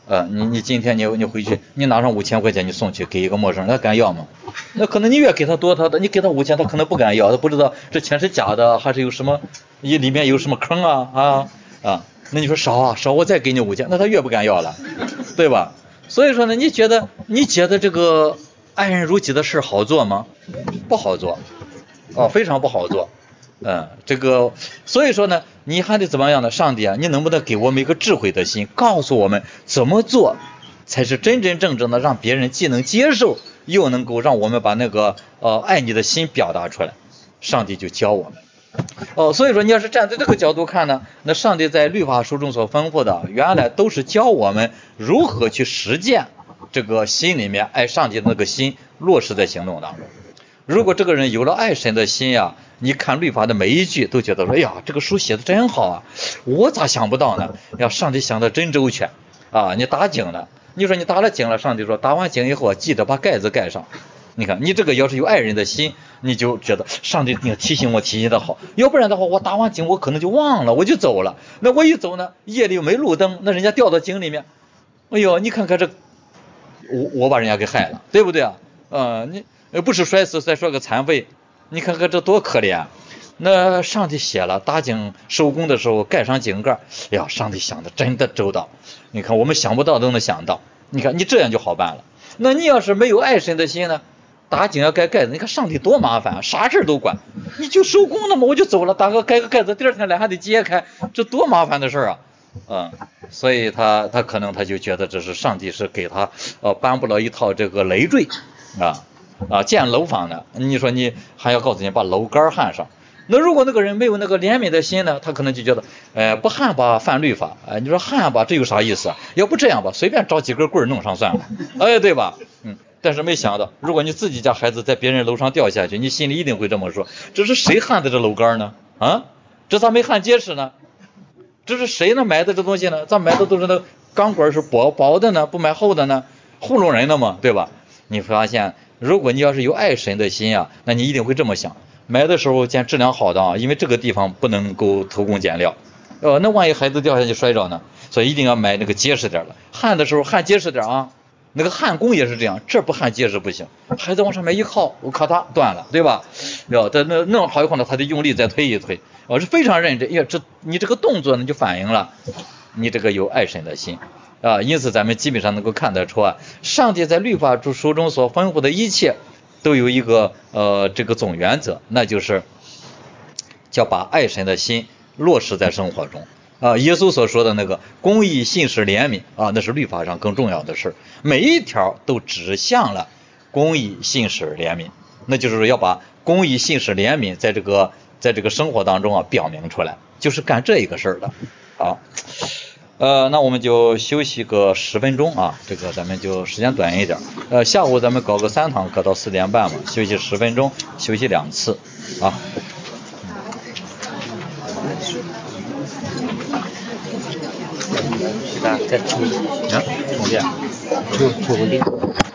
你今天你回去，你拿上5000块钱你送去给一个陌生人，他敢要吗？那可能你越给他多，你给他5000，他可能不敢要，他不知道这钱是假的，还是有什么里面有什么坑啊。那你说少我再给你5000，那他越不敢要了，对吧？所以说呢，你觉得这个爱人如己的事好做吗？不好做，非常不好做。这个所以说呢，你还得怎么样呢？上帝啊，你能不能给我们一个智慧的心，告诉我们怎么做才是真真正正的让别人既能接受，又能够让我们把那个爱你的心表达出来。上帝就教我们。所以说你要是站在这个角度看呢，那上帝在律法书中所吩咐的，原来都是教我们如何去实践这个心里面爱上帝的那个心落实在行动当中。如果这个人有了爱神的心呀，你看律法的每一句都觉得说，哎呀，这个书写的真好啊，我咋想不到呢？呀，上帝想的真周全啊！你打井了，你说你打了井了，上帝说打完井以后记得把盖子盖上。你看你这个要是有爱人的心，你就觉得上帝你提醒的好，要不然的话我打完井我可能就忘了，我就走了。那我一走呢，夜里又没路灯，那人家掉到井里面，哎呦，你看看这我把人家给害了，对不对啊？你不是摔死再说个残废，你看看这多可怜。那上帝写了打井收工的时候盖上井盖，哎呀，上帝想的真的周到。你看我们想不到都能想到，你看你这样就好办了。那你要是没有爱神的心呢，打井要盖盖子，你看上帝多麻烦啊，啥事都管，你就收工了嘛，我就走了，盖个盖子，第二天来还得揭开，这多麻烦的事啊。所以他可能他就觉得这是上帝是给他颁布了一套这个累赘建楼房的，你说你还要告诉你把楼杆焊上。那如果那个人没有那个怜悯的心呢，他可能就觉得不焊吧犯律法，你说焊吧这有啥意思啊？要不这样吧，随便找几根棍弄上算了，对吧？但是没想到，如果你自己家孩子在别人楼上掉下去，你心里一定会这么说，这是谁焊的这楼杆呢？这咋没焊结实呢？这是谁呢买的这东西呢？咋买的都是那钢管是薄的呢，不买厚的呢？糊弄人的嘛，对吧？你发现如果你要是有爱神的心啊，那你一定会这么想，买的时候见质量好的啊，因为这个地方不能够偷工减料，那万一孩子掉下去摔着呢，所以一定要买那个结实点的。焊的时候焊结实点啊，那个焊工也是这样，这不焊结实不行，孩子往上面一靠，我咔嗒断了，对吧？那弄好以后呢，他得用力再推一推，是非常认真。你这个动作呢就反映了你这个有爱神的心。因此咱们基本上能够看得出上帝在律法书中所吩咐的一切都有一个这个总原则，那就是叫把爱神的心落实在生活中。耶稣所说的那个公义、信实、怜悯那是律法上更重要的事，每一条都指向了公义、信实、怜悯，那就是说要把公义、信实、怜悯在这个生活当中表明出来，就是干这一个事儿的。好。那我们就休息个10分钟这个咱们就时间短一点。下午咱们搞个3堂课到4点半嘛，休息10分钟，休息2次再充电，充电。